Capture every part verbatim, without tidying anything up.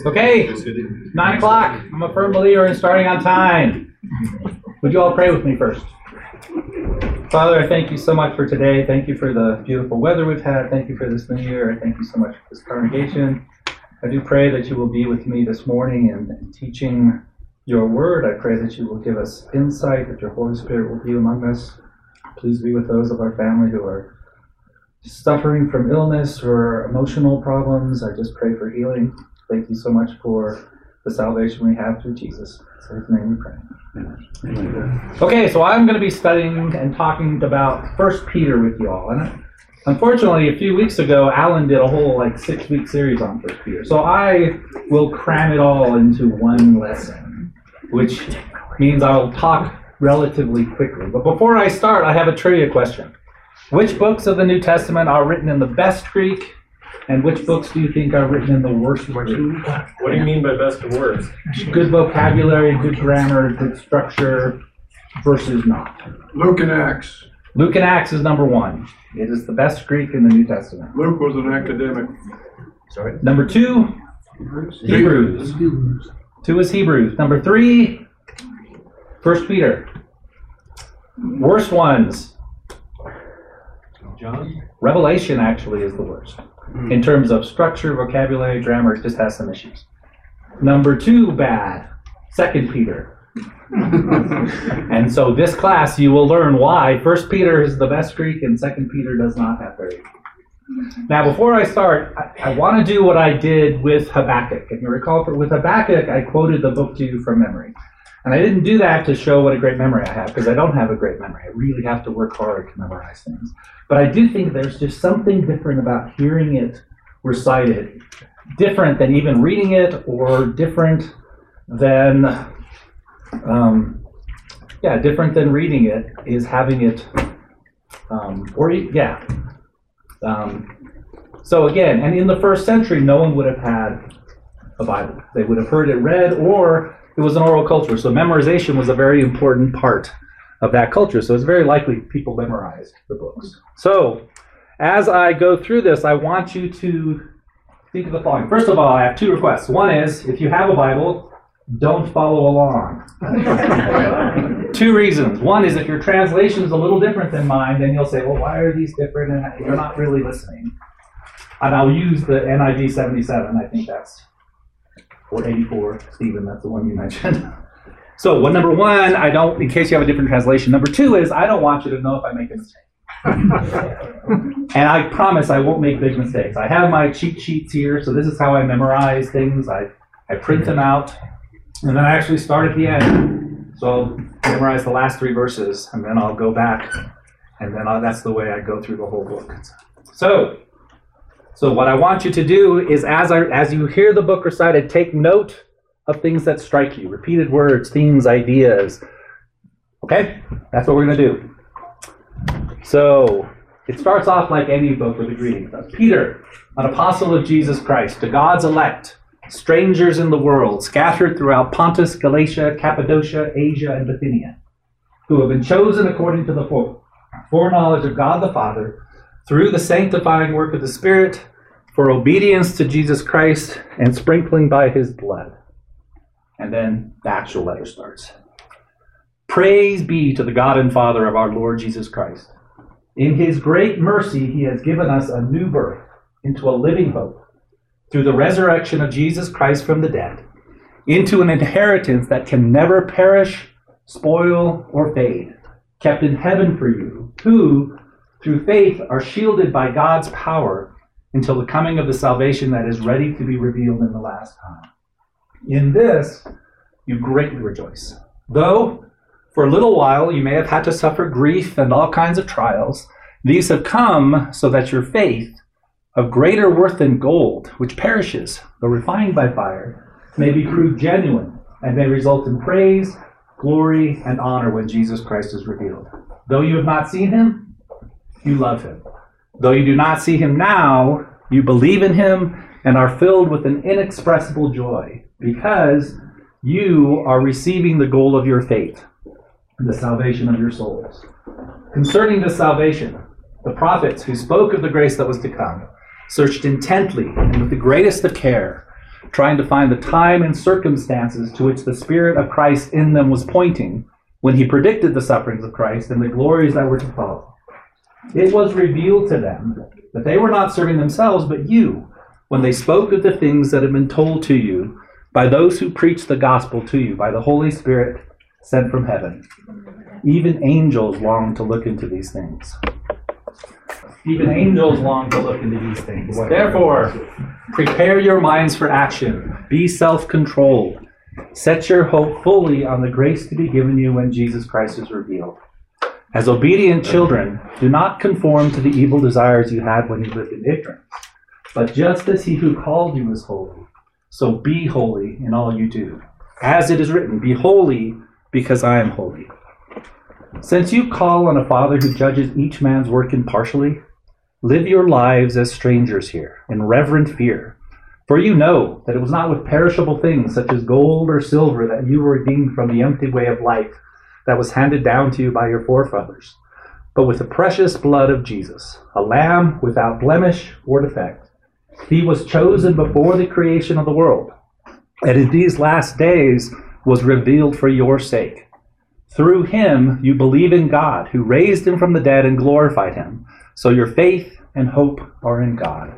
Okay, nine o'clock. I'm a firm believer in starting on time. Would you all pray with me first? Father, I thank you so much for today. Thank you for the beautiful weather we've had. Thank you for this new year. I thank you so much for this congregation. I do pray that you will be with me this morning in teaching your word. I pray that you will give us insight, that your Holy Spirit will be among us. Please be with those of our family who are suffering from illness or emotional problems. I just pray for healing. Thank you so much for the salvation we have through Jesus. In his name we pray. Amen. Okay, so I'm going to be studying and talking about First Peter with you all. And unfortunately, a few weeks ago, Alan did a whole like six-week series on First Peter. So I will cram it all into one lesson, which means I'll talk relatively quickly. But before I start, I have a trivia question. Which books of the New Testament are written in the best Greek, and which books do you think are written in the worst Greek? What do you mean by best and worst? Good vocabulary, good grammar, good structure, versus not. Luke and Acts. Luke and Acts is number one. It is the best Greek in the New Testament. Luke was an academic. Sorry. Number two, Hebrews. Two is Hebrews. Number three, First Peter. Worst ones. John? Revelation actually is the worst. In terms of structure, vocabulary, grammar, it just has some issues. Number two, bad. Second Peter. And so this class, you will learn why First Peter is the best Greek and Second Peter does not have very good. Now, before I start, I, I want to do what I did with Habakkuk. And you recall, for, with Habakkuk, I quoted the book to you from memory. And I didn't do that to show what a great memory I have, because I don't have a great memory. I really have to work hard to memorize things. But I do think there's just something different about hearing it recited, different than even reading it, or different than, um, yeah, different than reading it is having it, um, or yeah. Um, so again, and in the first century, no one would have had a Bible. They would have heard it read, or it was an oral culture, so memorization was a very important part of that culture. So it's very likely people memorized the books. So as I go through this, I want you to think of the following. First of all, I have two requests. One is, if you have a Bible, don't follow along. Two reasons. One is, if your translation is a little different than mine, then you'll say, well, why are these different? And you're not really listening. And I'll use the N I V seventy-seven. I think that's or eighty-four, Stephen, that's the one you mentioned. So, what number one, I don't, in case you have a different translation. Number two is, I don't want you to know if I make a mistake. And I promise I won't make big mistakes. I have my cheat sheets here, so this is how I memorize things. I, I print them out, and then I actually start at the end. So I'll memorize the last three verses, and then I'll go back, and then I'll, that's the way I go through the whole book. So, So what I want you to do is, as I, as you hear the book recited, take note of things that strike you. Repeated words, themes, ideas. Okay? That's what we're going to do. So it starts off like any book with a greeting. Peter, an apostle of Jesus Christ, to God's elect, strangers in the world, scattered throughout Pontus, Galatia, Cappadocia, Asia, and Bithynia, who have been chosen according to the foreknowledge of God the Father, through the sanctifying work of the Spirit, for obedience to Jesus Christ and sprinkling by his blood. And then the actual letter starts. Praise be to the God and Father of our Lord Jesus Christ. In his great mercy, he has given us a new birth into a living hope through the resurrection of Jesus Christ from the dead, into an inheritance that can never perish, spoil, or fade, kept in heaven for you, who, through faith, are shielded by God's power until the coming of the salvation that is ready to be revealed in the last time. In this, you greatly rejoice. Though, for a little while, you may have had to suffer grief and all kinds of trials, these have come so that your faith, of greater worth than gold, which perishes, though refined by fire, may be proved genuine and may result in praise, glory, and honor when Jesus Christ is revealed. Though you have not seen him, you love him. Though you do not see him now, you believe in him and are filled with an inexpressible joy, because you are receiving the goal of your faith, the salvation of your souls. Concerning this salvation, the prophets who spoke of the grace that was to come searched intently and with the greatest of care trying to find the time and circumstances to which the Spirit of Christ in them was pointing when he predicted the sufferings of Christ and the glories that were to follow. It was revealed to them that they were not serving themselves, but you, when they spoke of the things that had been told to you by those who preached the gospel to you, by the Holy Spirit sent from heaven. Even angels long to look into these things. Even angels long to look into these things. Therefore, prepare your minds for action. Be self-controlled. Set your hope fully on the grace to be given you when Jesus Christ is revealed. As obedient children, do not conform to the evil desires you had when you lived in ignorance. But just as he who called you is holy, so be holy in all you do. As it is written, be holy because I am holy. Since you call on a Father who judges each man's work impartially, live your lives as strangers here, in reverent fear. For you know that it was not with perishable things such as gold or silver that you were redeemed from the empty way of life that was handed down to you by your forefathers, but with the precious blood of Jesus, a lamb without blemish or defect. He was chosen before the creation of the world, and in these last days was revealed for your sake. Through him you believe in God, who raised him from the dead and glorified him. So your faith and hope are in God.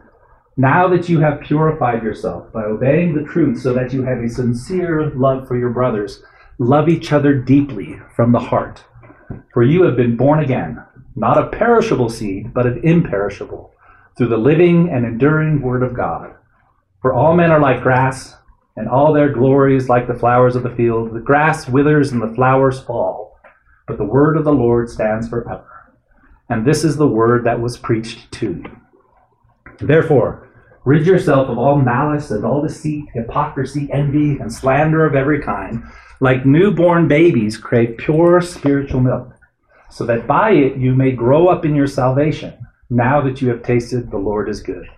Now that you have purified yourself by obeying the truth so that you have a sincere love for your brothers, love each other deeply from the heart. For you have been born again, not of perishable seed, but of imperishable, through the living and enduring word of God. For all men are like grass, and all their glory is like the flowers of the field. The grass withers and the flowers fall, but the word of the Lord stands forever. And this is the word that was preached to you. Therefore, rid yourself of all malice and all deceit, hypocrisy, envy, and slander of every kind. Like newborn babies, crave pure spiritual milk, so that by it you may grow up in your salvation, now that you have tasted the Lord is good.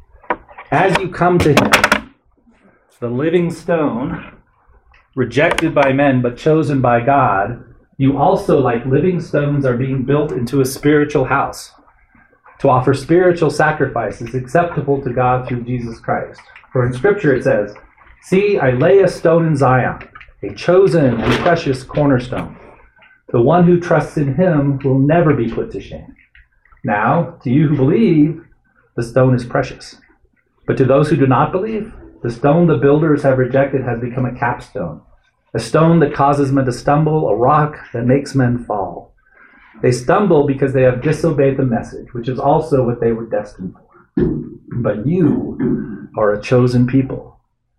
As you come to him, the living stone, rejected by men but chosen by God, you also, like living stones, are being built into a spiritual house, to offer spiritual sacrifices acceptable to God through Jesus Christ. For in Scripture it says, "See, I lay a stone in Zion, a chosen and precious cornerstone. The one who trusts in him will never be put to shame." Now, to you who believe, the stone is precious. But to those who do not believe, the stone the builders have rejected has become a capstone, a stone that causes men to stumble, a rock that makes men fall. They stumble because they have disobeyed the message, which is also what they were destined for. But you are a chosen people.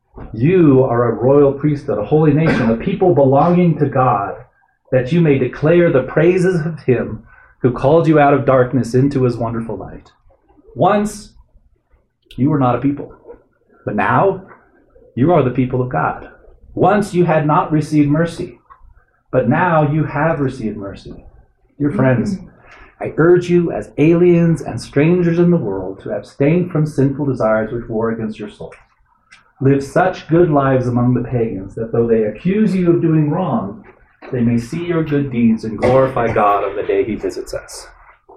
You are a royal priesthood, a holy nation, a people belonging to God, that you may declare the praises of him who called you out of darkness into his wonderful light. Once you were not a people, but now you are the people of God. Once you had not received mercy, but now you have received mercy. Dear friends, I urge you as aliens and strangers in the world to abstain from sinful desires which war against your soul. Live such good lives among the pagans that though they accuse you of doing wrong, they may see your good deeds and glorify God on the day he visits us.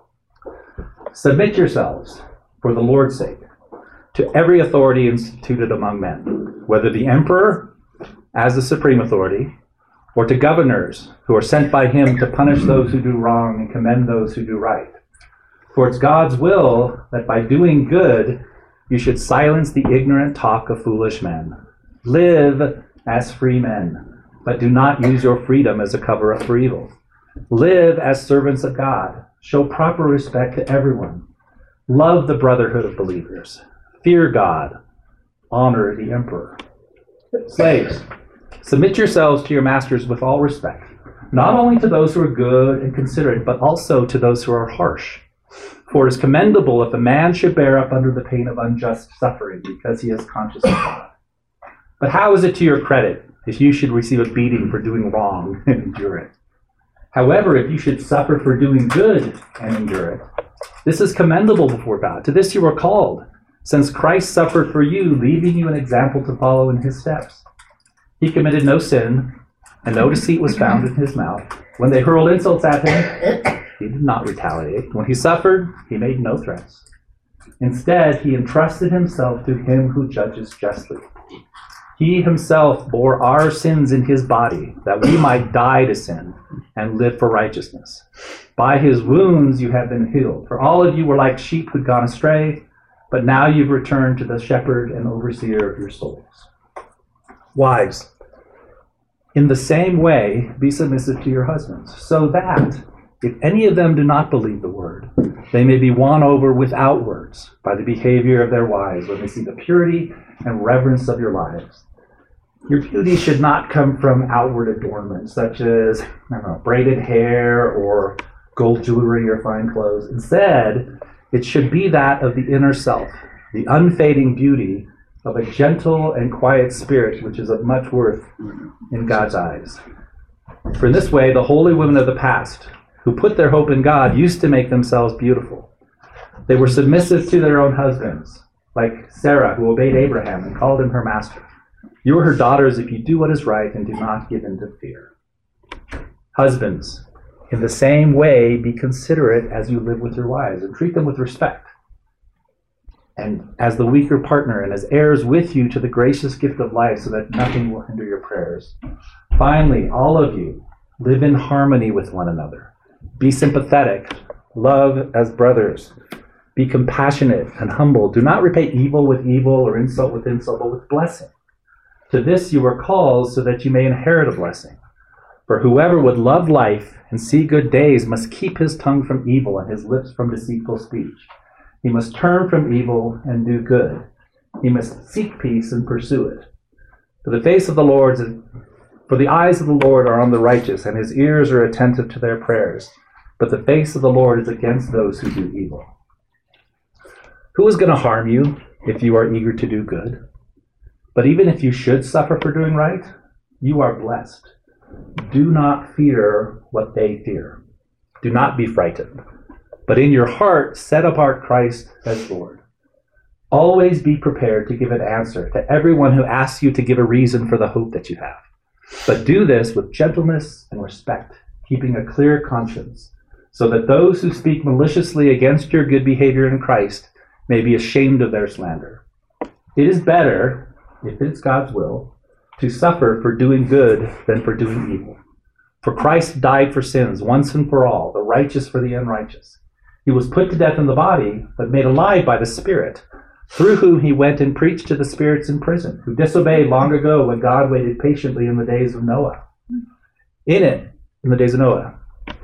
Submit yourselves, for the Lord's sake, to every authority instituted among men, whether the emperor as the supreme authority, or to governors who are sent by him to punish those who do wrong and commend those who do right. For it's God's will that by doing good you should silence the ignorant talk of foolish men. Live as free men, but do not use your freedom as a cover-up for evil. Live as servants of God. Show proper respect to everyone. Love the brotherhood of believers. Fear God. Honor the emperor. Slaves, submit yourselves to your masters with all respect, not only to those who are good and considerate, but also to those who are harsh. For it is commendable if a man should bear up under the pain of unjust suffering, because he is conscious of God. But how is it to your credit if you should receive a beating for doing wrong and endure it? However, if you should suffer for doing good and endure it, this is commendable before God. To this you were called, since Christ suffered for you, leaving you an example to follow in his steps. He committed no sin, and no deceit was found in his mouth. When they hurled insults at him, he did not retaliate. When he suffered, he made no threats. Instead, he entrusted himself to him who judges justly. He himself bore our sins in his body, that we might die to sin and live for righteousness. By his wounds you have been healed. For all of you were like sheep who'd gone astray, but now you've returned to the shepherd and overseer of your souls. Wives, in the same way, be submissive to your husbands, so that, if any of them do not believe the word, they may be won over without words by the behavior of their wives when they see the purity and reverence of your lives. Your beauty should not come from outward adornment, such as, I don't know, braided hair or gold jewelry or fine clothes. Instead, it should be that of the inner self, the unfading beauty of a gentle and quiet spirit, which is of much worth in God's eyes. For in this way, the holy women of the past, who put their hope in God, used to make themselves beautiful. They were submissive to their own husbands, like Sarah, who obeyed Abraham and called him her master. You are her daughters if you do what is right and do not give in to fear. Husbands, in the same way, be considerate as you live with your wives and treat them with respect, and as the weaker partner and as heirs with you to the gracious gift of life, so that nothing will hinder your prayers. Finally, all of you, live in harmony with one another. Be sympathetic. Love as brothers. Be compassionate and humble. Do not repay evil with evil or insult with insult, but with blessing. To this you were called, so that you may inherit a blessing. For whoever would love life and see good days must keep his tongue from evil and his lips from deceitful speech. He must turn from evil and do good. He must seek peace and pursue it. For the face of the Lord, for the eyes of the Lord are on the righteous, and his ears are attentive to their prayers. But the face of the Lord is against those who do evil. Who is going to harm you if you are eager to do good? But even if you should suffer for doing right, you are blessed. Do not fear what they fear. Do not be frightened. But in your heart, set apart Christ as Lord. Always be prepared to give an answer to everyone who asks you to give a reason for the hope that you have. But do this with gentleness and respect, keeping a clear conscience, so that those who speak maliciously against your good behavior in Christ may be ashamed of their slander. It is better, if it's God's will, to suffer for doing good than for doing evil. For Christ died for sins once and for all, the righteous for the unrighteous. He was put to death in the body, but made alive by the Spirit, through whom he went and preached to the spirits in prison, who disobeyed long ago when God waited patiently in the days of Noah. In it, in the days of Noah,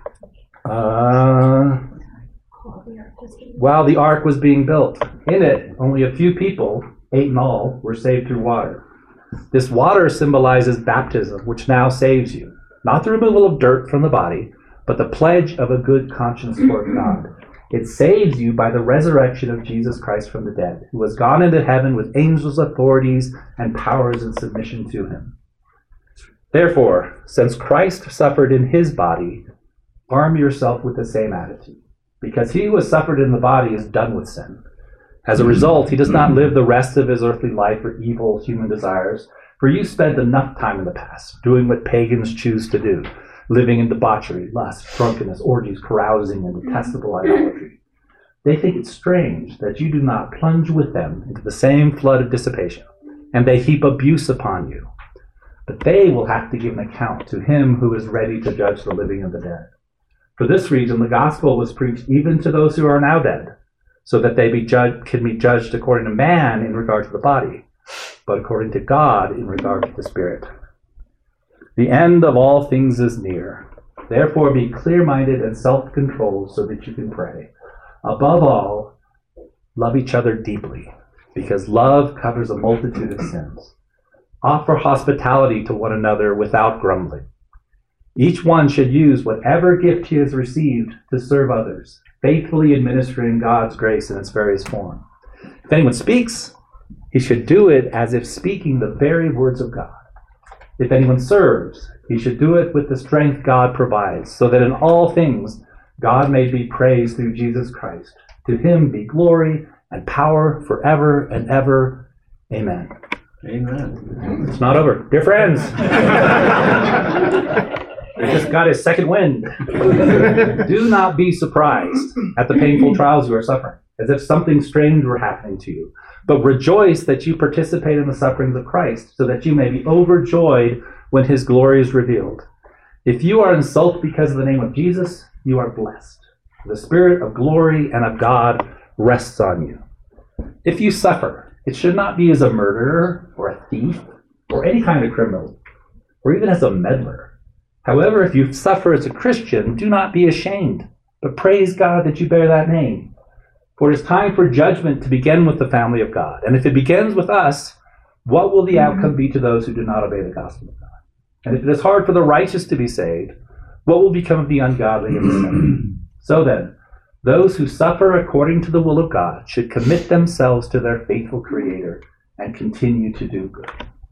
uh, while the ark was being built, in it, only a few people, eight in all, were saved through water. This water symbolizes baptism, which now saves you, not the removal of dirt from the body, but the pledge of a good conscience toward God. It saves you by the resurrection of Jesus Christ from the dead, who has gone into heaven with angels, authorities, and powers in submission to him. Therefore, since Christ suffered in his body, arm yourself with the same attitude, because he who has suffered in the body is done with sin. As a result, he does not live the rest of his earthly life for evil human desires, for you spent enough time in the past doing what pagans choose to do, living in debauchery, lust, drunkenness, orgies, carousing, and detestable idolatry. They think it strange that you do not plunge with them into the same flood of dissipation, and they heap abuse upon you. But they will have to give an account to him who is ready to judge the living and the dead. For this reason, the gospel was preached even to those who are now dead, so that they be judged, can be judged according to man in regard to the body, but according to God in regard to the spirit. The end of all things is near. Therefore be clear-minded and self-controlled so that you can pray. Above all, love each other deeply, because love covers a multitude of sins. Offer hospitality to one another without grumbling. Each one should use whatever gift he has received to serve others, faithfully administering God's grace in its various forms. If anyone speaks, he should do it as if speaking the very words of God. If anyone serves, he should do it with the strength God provides, so that in all things God may be praised through Jesus Christ. To him be glory and power forever and ever. Amen. Amen. It's not over. Dear friends, we just got his second wind. Do not be surprised at the painful trials you are suffering, as if something strange were happening to you. But rejoice that you participate in the sufferings of Christ, so that you may be overjoyed when his glory is revealed. If you are insulted because of the name of Jesus, you are blessed. The Spirit of glory and of God rests on you. If you suffer, it should not be as a murderer or a thief or any kind of criminal, or even as a meddler. However, if you suffer as a Christian, do not be ashamed, but praise God that you bear that name. For it is time for judgment to begin with the family of God. And if it begins with us, what will the outcome be to those who do not obey the gospel of God? And if it is hard for the righteous to be saved, what will become of the ungodly and the sinner? So then, those who suffer according to the will of God should commit themselves to their faithful Creator and continue to do good.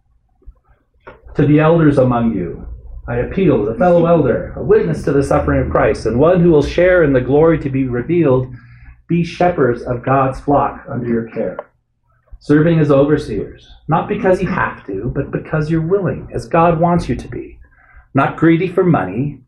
To the elders among you, I appeal as a fellow elder, a witness to the suffering of Christ, and one who will share in the glory to be revealed, be shepherds of God's flock under your care, serving as overseers, not because you have to, but because you're willing, as God wants you to be, not greedy for money,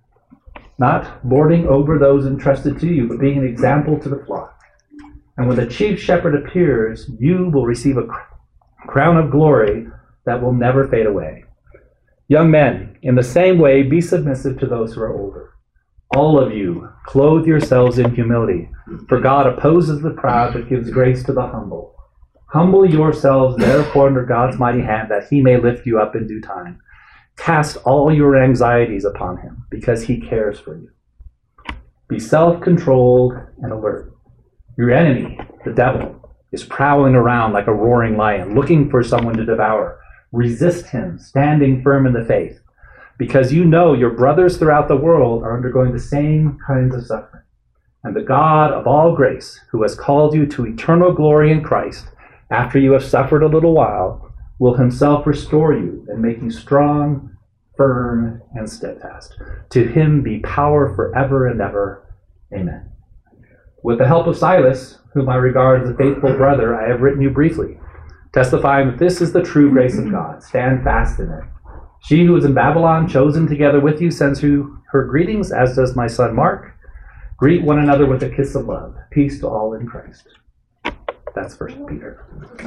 not lording over those entrusted to you, but being an example to the flock. And when the chief shepherd appears, you will receive a crown of glory that will never fade away. Young men, in the same way, be submissive to those who are older. All of you, clothe yourselves in humility, for God opposes the proud, but gives grace to the humble. Humble yourselves, therefore, under God's mighty hand, that he may lift you up in due time. Cast all your anxieties upon him, because he cares for you. Be self-controlled and alert. Your enemy, the devil, is prowling around like a roaring lion, looking for someone to devour. Resist him, standing firm in the faith, because you know your brothers throughout the world are undergoing the same kinds of suffering. And the God of all grace, who has called you to eternal glory in Christ, after you have suffered a little while, will himself restore you and make you strong, firm, and steadfast. To him be power forever and ever. Amen. With the help of Silas, whom I regard as a faithful brother, I have written you briefly, testifying that this is the true grace of God. Stand fast in it. She who is in Babylon, chosen together with you, sends you her greetings, as does my son Mark. Greet one another with a kiss of love. Peace to all in Christ. That's First Peter.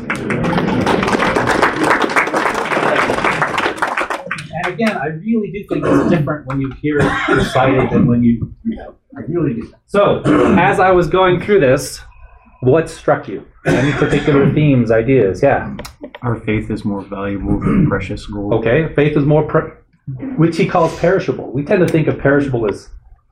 And again, I really do think it's different when you hear it recited than when you, you know, I really do. So, as I was going through this, what struck you? Any particular themes, ideas? Yeah. Our faith is more valuable than precious gold. Okay, faith is more, per- which he calls perishable. We tend to think of perishable as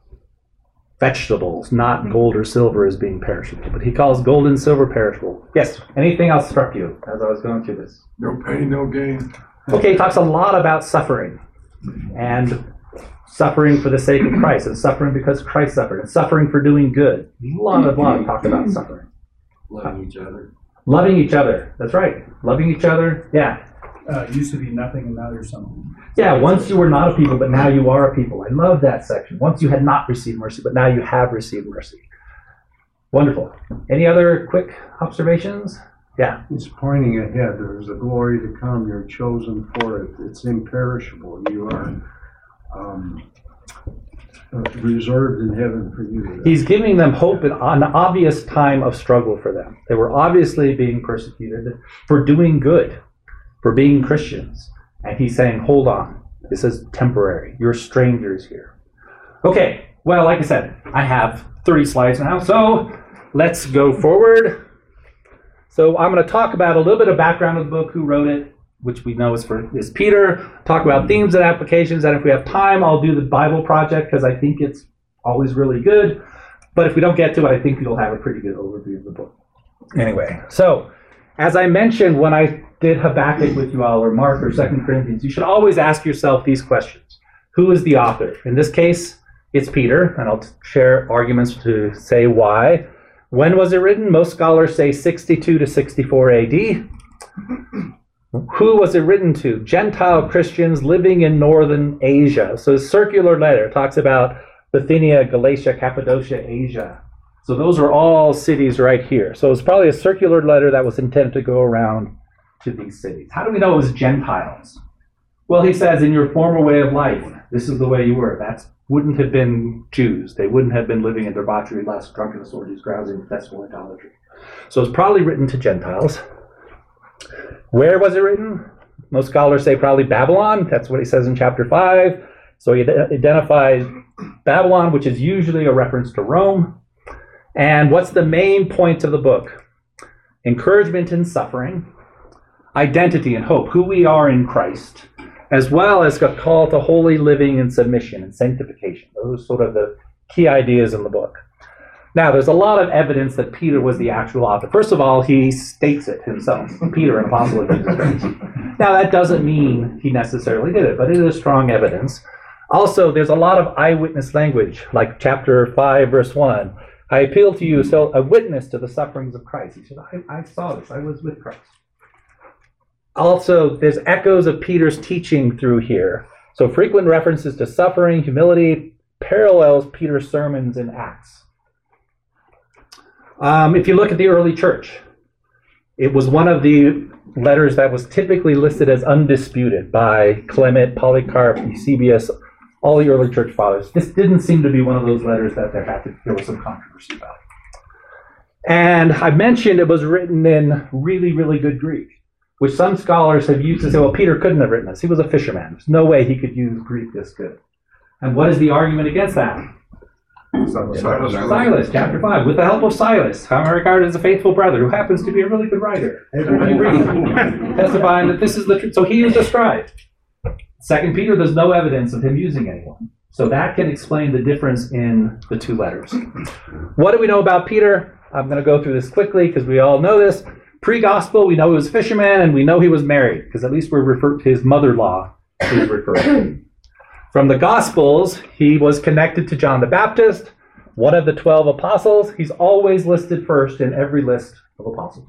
vegetables, not gold or silver as being perishable. But he calls gold and silver perishable. Yes, anything else struck you as I was going through this? No pain, no gain. Okay, he talks a lot about suffering. And suffering for the sake of Christ, and suffering because Christ suffered, and suffering for doing good. A lot of lot talk about suffering. Loving each other. Loving each other. That's right. Loving each other. Yeah. Uh, used to be nothing and now there's something. Yeah, once you were not a people, but now you are a people. I love that section. Once you had not received mercy, but now you have received mercy. Wonderful. Any other quick observations? Yeah. It's pointing ahead. There's a glory to come. You're chosen for it. It's imperishable. You are um, uh, reserved in heaven for you. He's giving them hope in an obvious time of struggle for them. They were obviously being persecuted for doing good, for being Christians. And he's saying, hold on. This is temporary. You're strangers here. Okay. Well, like I said, I have thirty slides now. So let's go forward. So I'm going to talk about a little bit of background of the book, who wrote it, which we know is for is Peter. Talk about themes and applications, and if we have time, I'll do the Bible project because I think it's always really good. But if we don't get to it, I think you'll have a pretty good overview of the book. Anyway, so as I mentioned when I did Habakkuk with you all, or Mark, or Second Corinthians, you should always ask yourself these questions. Who is the author? In this case, it's Peter, and I'll share arguments to say why. When was it written? Most scholars say sixty-two to sixty-four A D. Who was it written to? Gentile Christians living in northern Asia. So a circular letter talks about Bithynia, Galatia, Cappadocia, Asia. So those are all cities right here. So it's probably a circular letter that was intended to go around to these cities. How do we know it was Gentiles? Well, he says, in your former way of life, this is the way you were. That's wouldn't have been Jews. They wouldn't have been living in debauchery, lust, drunkenness, orgies, carousing, festival, idolatry. So it's probably written to Gentiles. Where was it written? Most scholars say probably Babylon. That's what he says in chapter five. So he identifies Babylon, which is usually a reference to Rome. And what's the main point of the book? Encouragement in suffering, identity and hope, who we are in Christ, as well as a call to holy living and submission and sanctification. Those are sort of the key ideas in the book. Now, there's a lot of evidence that Peter was the actual author. First of all, he states it himself, Peter, an apostle of Jesus Christ. Now, that doesn't mean he necessarily did it, but it is strong evidence. Also, there's a lot of eyewitness language, like chapter five, verse one. I appeal to you, so a witness to the sufferings of Christ. He said, I, I saw this. I was with Christ. Also, there's echoes of Peter's teaching through here. So frequent references to suffering, humility, parallels Peter's sermons in Acts. Um, if you look at the early church, it was one of the letters that was typically listed as undisputed by Clement, Polycarp, Eusebius, all the early church fathers. This didn't seem to be one of those letters that there had to, there was some controversy about. And I mentioned it was written in really, really good Greek, which some scholars have used to say, well, Peter couldn't have written this. He was a fisherman. There's no way he could use Greek this good. And what is the argument against that? Silas. Silas, chapter five. With the help of Silas, whom I regard as a faithful brother, who happens to be a really good writer, testifying that this is the truth. So he is a scribe. Second Peter, there's no evidence of him using anyone. So that can explain the difference in the two letters. What do we know about Peter? I'm going to go through this quickly because we all know this. Pre-gospel, we know he was a fisherman and we know he was married, because at least we're referred to his mother-in-law is referred to. From the Gospels, he was connected to John the Baptist, one of the twelve apostles. He's always listed first in every list of apostles.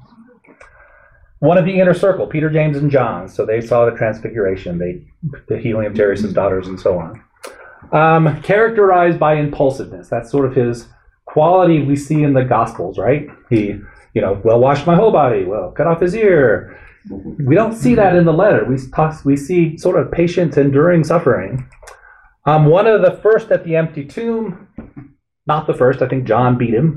One of the inner circle, Peter, James, and John. So they saw the transfiguration, they, the healing of Jairus' daughters, and so on. Um, characterized by impulsiveness. That's sort of his quality we see in the Gospels, right? He, you know, well, washed my whole body. Well, cut off his ear. We don't see that in the letter. We, talk, we see sort of patient, enduring suffering. Um, one of the first at the empty tomb, not the first, I think John beat him.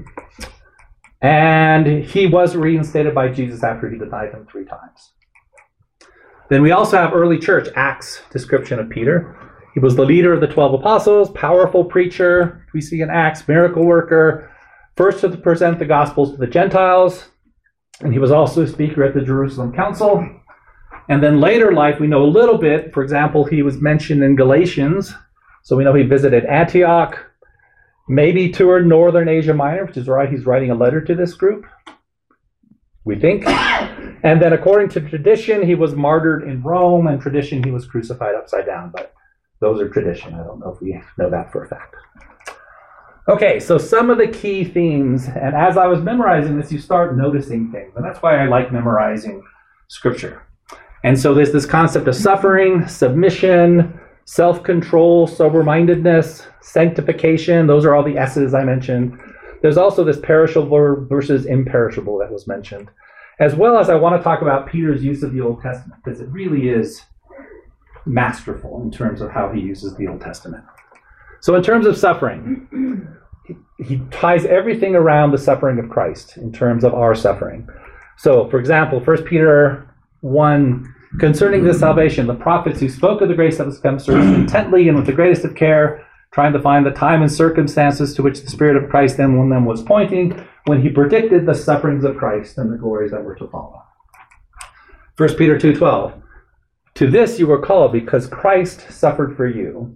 And he was reinstated by Jesus after he denied him three times. Then we also have early church, Acts description of Peter. He was the leader of the twelve apostles, powerful preacher, we see in Acts, miracle worker, first to present the Gospels to the Gentiles. And he was also a speaker at the Jerusalem Council. And then later life, we know a little bit. For example, he was mentioned in Galatians. So we know he visited Antioch, maybe toured northern Asia Minor, which is why he's writing a letter to this group, we think. And then according to tradition, he was martyred in Rome, and tradition, he was crucified upside down. But those are tradition. I don't know if we know that for a fact. Okay, so some of the key themes, and as I was memorizing this, you start noticing things. And that's why I like memorizing scripture. And so there's this concept of suffering, submission, self-control, sober-mindedness, sanctification. Those are all the S's I mentioned. There's also this perishable versus imperishable that was mentioned. As well as I want to talk about Peter's use of the Old Testament, because it really is masterful in terms of how he uses the Old Testament. So in terms of suffering, he ties everything around the suffering of Christ in terms of our suffering. So, for example, First Peter one, concerning this salvation, the prophets who spoke of the grace that was to come searched intently and with the greatest of care, trying to find the time and circumstances to which the Spirit of Christ then one them was pointing, when he predicted the sufferings of Christ and the glories that were to follow. First Peter two twelve, to this you were called because Christ suffered for you,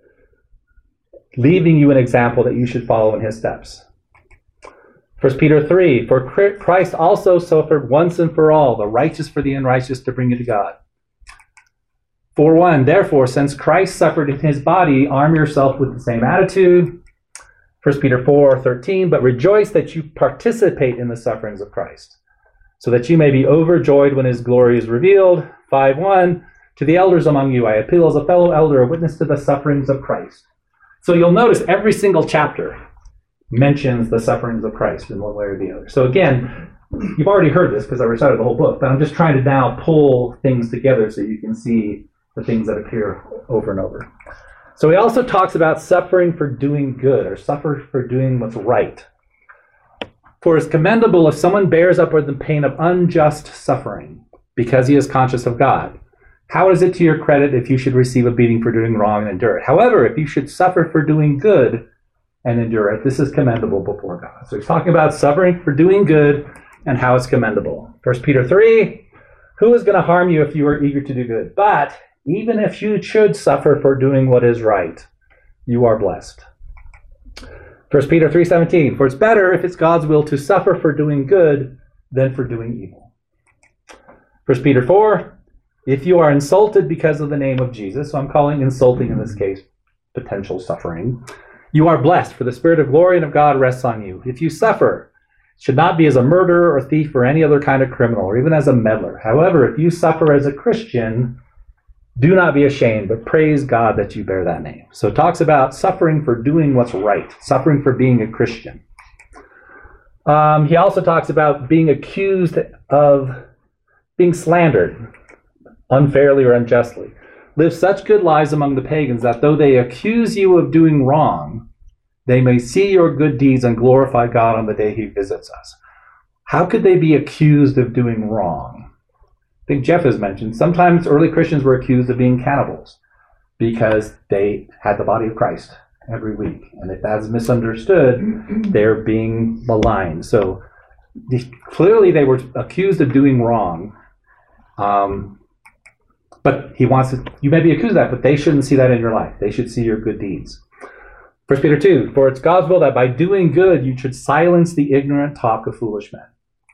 leaving you an example that you should follow in his steps. First Peter three, for Christ also suffered once and for all, the righteous for the unrighteous, to bring you to God. four one, therefore, since Christ suffered in his body, arm yourself with the same attitude. First Peter four thirteen, but rejoice that you participate in the sufferings of Christ, so that you may be overjoyed when his glory is revealed. five one, to the elders among you, I appeal as a fellow elder, a witness to the sufferings of Christ. So you'll notice every single chapter mentions the sufferings of Christ in one way or the other. So again, you've already heard this because I recited the whole book, but I'm just trying to now pull things together so you can see the things that appear over and over. So he also talks about suffering for doing good, or suffer for doing what's right. For it's commendable if someone bears up with the pain of unjust suffering, because he is conscious of God. How is it to your credit if you should receive a beating for doing wrong and endure it? However, if you should suffer for doing good and endure it, this is commendable before God. So he's talking about suffering for doing good and how it's commendable. First Peter three, who is going to harm you if you are eager to do good? But even if you should suffer for doing what is right, you are blessed. First Peter three seventeen, for it's better if it's God's will to suffer for doing good than for doing evil. First Peter four, if you are insulted because of the name of Jesus, so I'm calling insulting in this case potential suffering, you are blessed, for the Spirit of glory and of God rests on you. If you suffer, it should not be as a murderer or thief or any other kind of criminal, or even as a meddler. However, if you suffer as a Christian, do not be ashamed, but praise God that you bear that name. So it talks about suffering for doing what's right, suffering for being a Christian. Um, he also talks about being accused of being slandered unfairly or unjustly. Live such good lives among the pagans that though they accuse you of doing wrong, they may see your good deeds and glorify God on the day he visits us. How could they be accused of doing wrong? I think Jeff has mentioned sometimes early Christians were accused of being cannibals because they had the body of Christ every week. And if that's misunderstood, they're being maligned. So clearly they were accused of doing wrong. Um, but he wants to, you may be accused of that, but they shouldn't see that in your life. They should see your good deeds. First Peter two, for it's God's will that by doing good you should silence the ignorant talk of foolish men.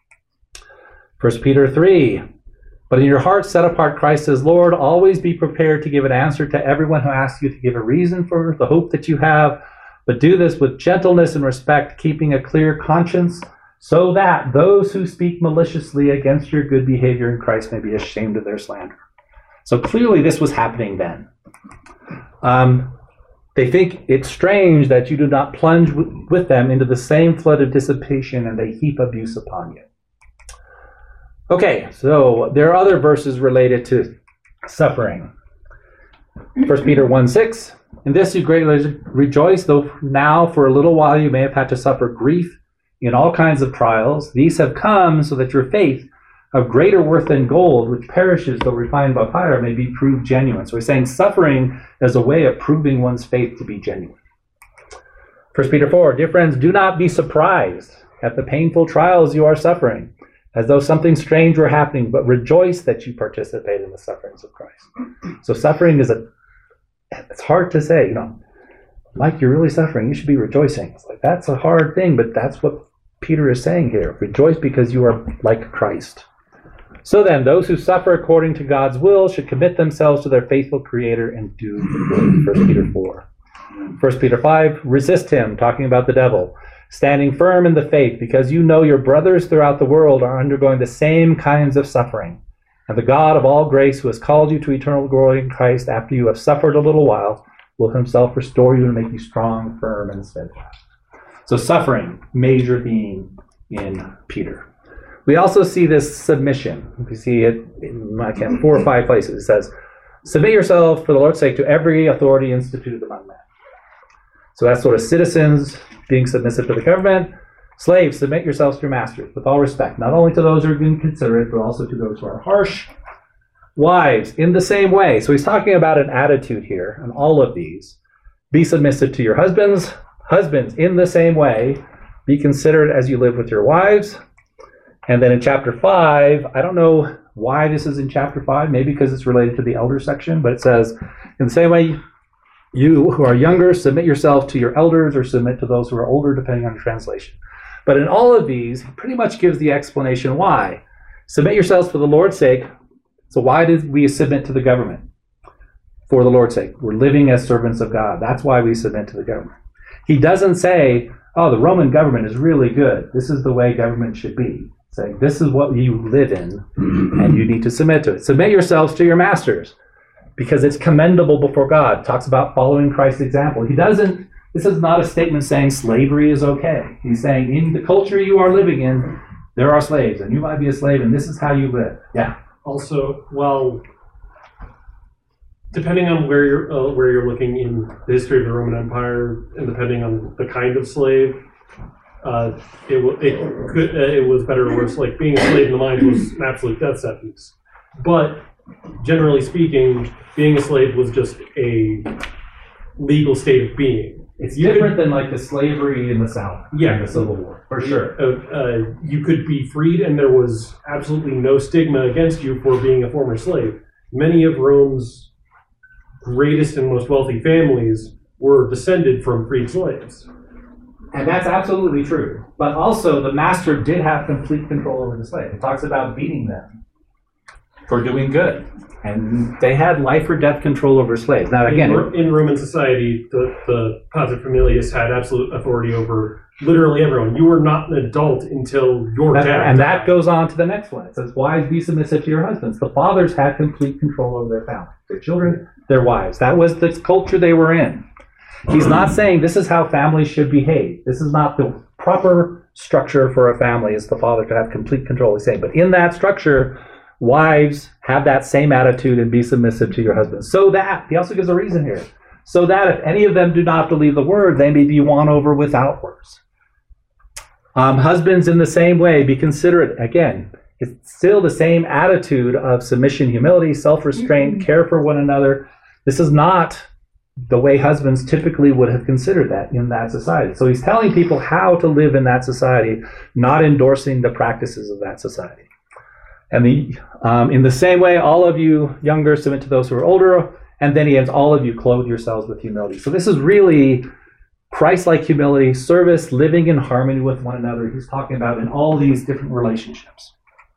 First Peter three, but in your heart set apart Christ as Lord, always be prepared to give an answer to everyone who asks you to give a reason for the hope that you have, but do this with gentleness and respect, keeping a clear conscience, so that those who speak maliciously against your good behavior in Christ may be ashamed of their slander. So clearly this was happening then. Um, they think it's strange that you do not plunge w- with them into the same flood of dissipation and they heap abuse upon you. Okay, so there are other verses related to suffering. First Peter one six, in this you greatly rejoice, though now for a little while you may have had to suffer grief in all kinds of trials. These have come so that your faith, of greater worth than gold, which perishes though refined by fire, may be proved genuine. So he's saying suffering is a way of proving one's faith to be genuine. First Peter four, dear friends, do not be surprised at the painful trials you are suffering, as though something strange were happening, but rejoice that you participate in the sufferings of Christ. So suffering is a, it's hard to say, you know, Mike, you're really suffering, you should be rejoicing. It's like, that's a hard thing, but that's what Peter is saying here. Rejoice because you are like Christ. So then, those who suffer according to God's will should commit themselves to their faithful Creator and do good. First Peter four. First Peter five, resist him, talking about the devil, standing firm in the faith, because you know your brothers throughout the world are undergoing the same kinds of suffering. And the God of all grace, who has called you to eternal glory in Christ after you have suffered a little while, will himself restore you and make you strong, firm, and steadfast. So suffering, major theme in Peter. We also see this submission. We see it in, I can't, four or five places. It says, submit yourself for the Lord's sake to every authority instituted among men. So that's sort of citizens being submissive to the government. Slaves, submit yourselves to your masters with all respect, not only to those who are being considerate, but also to those who are harsh. Wives, in the same way. So he's talking about an attitude here, and all of these. Be submissive to your husbands. Husbands, in the same way, be considerate as you live with your wives. And then in chapter five, I don't know why this is in chapter five, maybe because it's related to the elder section, but it says, in the same way, you who are younger, submit yourself to your elders, or submit to those who are older, depending on the translation. But in all of these, he pretty much gives the explanation why. Submit yourselves for the Lord's sake. So why did we submit to the government? For the Lord's sake. We're living as servants of God. That's why we submit to the government. He doesn't say, oh, the Roman government is really good. This is the way government should be. Saying, this is what you live in, and you need to submit to it. Submit yourselves to your masters, because it's commendable before God. It talks about following Christ's example. He doesn't, this is not a statement saying slavery is okay. He's saying, in the culture you are living in, there are slaves, and you might be a slave, and this is how you live. Yeah. Also, well, depending on where you're uh, where you're looking in the history of the Roman Empire, and depending on the kind of slave, uh, it w- it could uh, it was better or worse. Like being a slave in the mines was an absolute death sentence, but generally speaking, being a slave was just a legal state of being. It's different than like the slavery in the South, Yeah. in the Civil War, for sure. Uh, uh, you could be freed, and there was absolutely no stigma against you for being a former slave. Many of Rome's greatest and most wealthy families were descended from freed slaves. And that's absolutely true. But also, the master did have complete control over the slave. It talks about beating them for doing good. And they had life or death control over slaves. Now, again, in, Ro- in Roman society, the, the paterfamilias had absolute authority over literally everyone. You were not an adult until your that, dad and died. that goes on to the next one. It says, wives, be submissive to your husbands. The fathers had complete control over their family, their children, their wives. That was the culture they were in. He's not saying this is how families should behave. This is not the proper structure for a family, is the father to have complete control. He's saying, but in that structure, wives have that same attitude and be submissive to your husbands. So that, he also gives a reason here, so that if any of them do not believe the word, they may be won over without words. Um, husbands, in the same way, be considerate. Again, it's still the same attitude of submission, humility, self-restraint, care for one another. This is not the way husbands typically would have considered that in that society. So he's telling people how to live in that society, not endorsing the practices of that society. And the, um, in the same way, all of you younger submit to those who are older, and then he ends, all of you clothe yourselves with humility. So this is really Christ-like humility, service, living in harmony with one another. He's talking about in all these different relationships.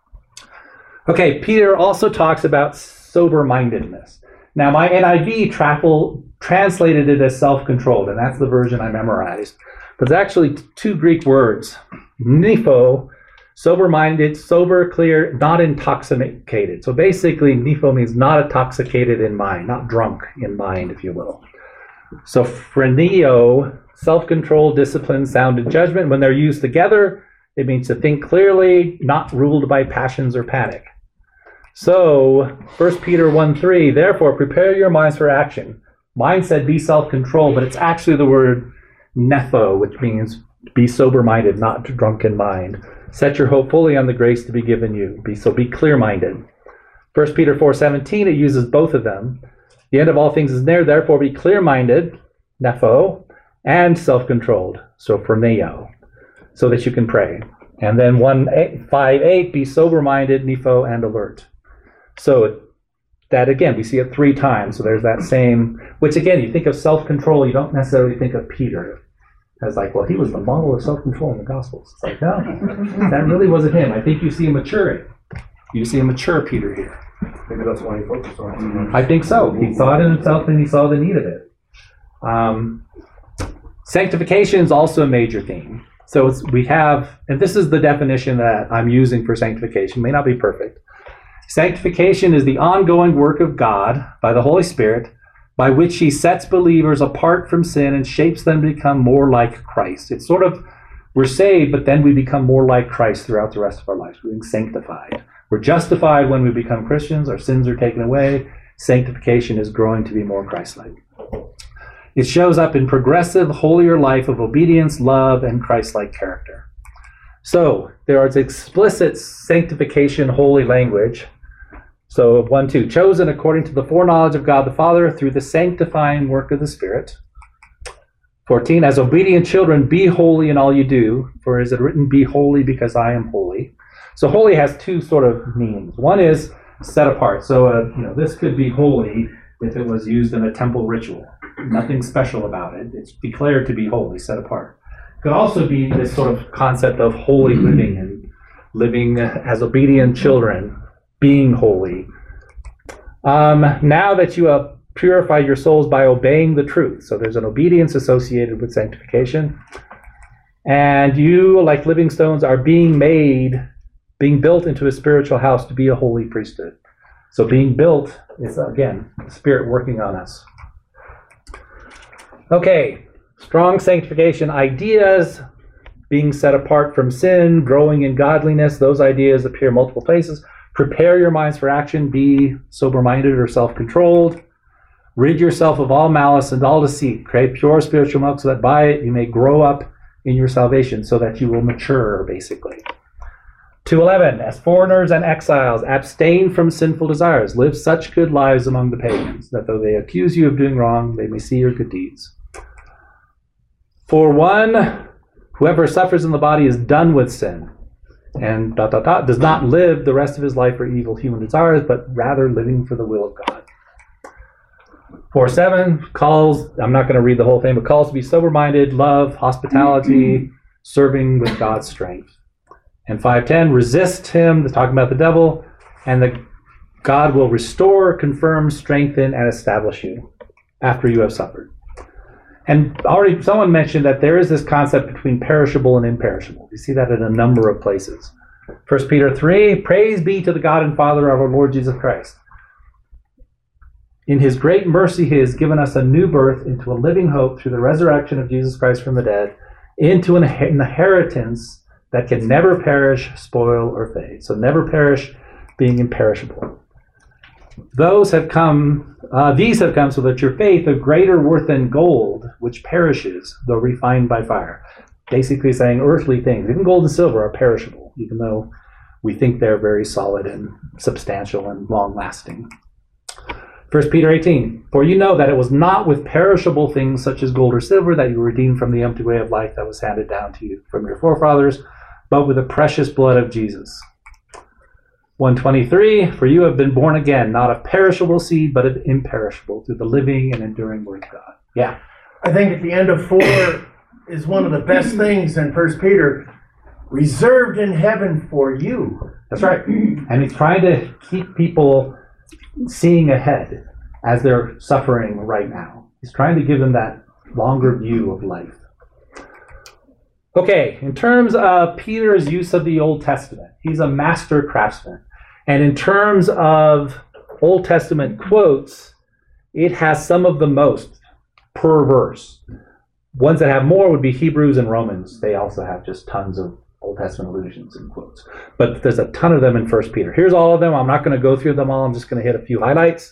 Okay, Peter also talks about sober-mindedness. Now, my N I V travel, translated it as self-controlled, and that's the version I memorized. But it's actually two Greek words, nepho, sober-minded, sober, clear, not intoxicated. So basically, nepho means not intoxicated in mind, not drunk in mind, if you will. So phreneo, self-control, discipline, sound, and judgment, when they're used together, it means to think clearly, not ruled by passions or panic. So, First Peter one three, therefore prepare your minds for action. Mine said be self-controlled, but it's actually the word nepho, which means be sober-minded, not drunk in mind. Set your hope fully on the grace to be given you. Be, so be clear-minded. First Peter four seventeen, it uses both of them. The end of all things is near, therefore be clear-minded, nepho, and self-controlled, so phreneo, so that you can pray. And then one five eight, be sober-minded, nepho, and alert. So that, again, we see it three times. So there's that same, which again, you think of self-control, you don't necessarily think of Peter as like, well, he was the model of self-control in the Gospels. It's like, no, that really wasn't him. I think you see him maturing. You see a mature Peter here. Maybe that's why he focused on it so much. I think so. He saw it in himself and he saw the need of it. Um, sanctification is also a major theme. So it's, we have, and this is the definition that I'm using for sanctification, may not be perfect. Sanctification is the ongoing work of God by the Holy Spirit, by which he sets believers apart from sin and shapes them to become more like Christ. It's sort of, we're saved, but then we become more like Christ throughout the rest of our lives. We're being sanctified. We're justified when we become Christians. Our sins are taken away. Sanctification is growing to be more Christ-like. It shows up in progressive, holier life of obedience, love, and Christ-like character. So there is explicit sanctification, holy language. So one, two, chosen according to the foreknowledge of God the Father through the sanctifying work of the Spirit. fourteen, as obedient children, be holy in all you do, for is it written, be holy because I am holy. So holy has two sort of meanings. One is set apart. So uh, you know, this could be holy if it was used in a temple ritual. Nothing special about it. It's declared to be holy, set apart. It could also be this sort of concept of holy living and living as obedient children, being holy. Um, now that you have purified your souls by obeying the truth. So there's an obedience associated with sanctification. And you, like living stones, are being made, being built into a spiritual house to be a holy priesthood. So being built is, again, the Spirit working on us. Okay, strong sanctification ideas, being set apart from sin, growing in godliness, those ideas appear multiple places. Prepare your minds for action, be sober-minded or self-controlled. Rid yourself of all malice and all deceit. Crave pure spiritual milk so that by it you may grow up in your salvation, so that you will mature, basically. two eleven, as foreigners and exiles, abstain from sinful desires. Live such good lives among the pagans, that though they accuse you of doing wrong, they may see your good deeds. For one, whoever suffers in the body is done with sin, and dot, dot, dot, does not live the rest of his life for evil human desires, but rather living for the will of God. four seven calls, I'm not going to read the whole thing, but calls to be sober-minded, love, hospitality, serving with God's strength. And five ten, resist him, that's talking about the devil, and that God will restore, confirm, strengthen, and establish you after you have suffered. And already someone mentioned that there is this concept between perishable and imperishable. You see that in a number of places. First Peter three, praise be to the God and Father of our Lord Jesus Christ. In his great mercy, he has given us a new birth into a living hope through the resurrection of Jesus Christ from the dead, into an inheritance that can never perish, spoil, or fade. So never perish, being imperishable. Those have come, uh, these have come so that your faith of greater worth than gold, which perishes, though refined by fire. Basically saying earthly things, even gold and silver, are perishable, even though we think they're very solid and substantial and long-lasting. First Peter eighteen, for you know that it was not with perishable things such as gold or silver that you were redeemed from the empty way of life that was handed down to you from your forefathers, but with the precious blood of Jesus. one twenty-three, for you have been born again, not of perishable seed, but of imperishable, through the living and enduring word of God. Yeah. I think at the end of four is one of the best things in First Peter, reserved in heaven for you. That's right. And he's trying to keep people seeing ahead as they're suffering right now. He's trying to give them that longer view of life. Okay, in terms of Peter's use of the Old Testament, he's a master craftsman. And in terms of Old Testament quotes, it has some of the most per verse. Ones that have more would be Hebrews and Romans. They also have just tons of Old Testament allusions and quotes. But there's a ton of them in First Peter. Here's all of them. I'm not going to go through them all. I'm just going to hit a few highlights.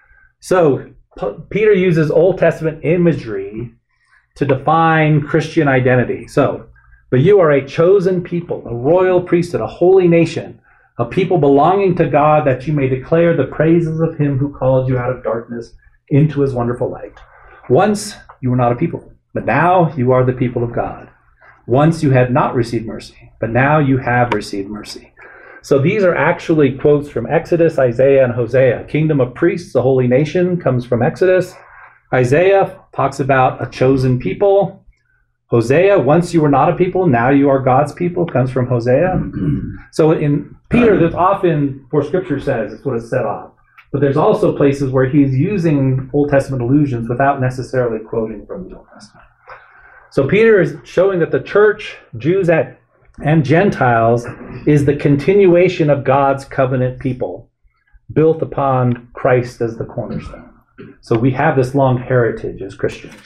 So P- Peter uses Old Testament imagery to define Christian identity. So, but you are a chosen people, a royal priesthood, a holy nation, a people belonging to God, that you may declare the praises of him who called you out of darkness into his wonderful light. Once you were not a people, but now you are the people of God. Once you had not received mercy, but now you have received mercy. So these are actually quotes from Exodus, Isaiah, and Hosea. Kingdom of priests, the holy nation, comes from Exodus. Isaiah talks about a chosen people. Hosea, once you were not a people, now you are God's people, comes from Hosea. So in Peter, there's often, for Scripture says, it's what it's set off. But there's also places where he's using Old Testament allusions without necessarily quoting from the Old Testament. So Peter is showing that the church, Jews and Gentiles, is the continuation of God's covenant people, built upon Christ as the cornerstone. So we have this long heritage as Christians.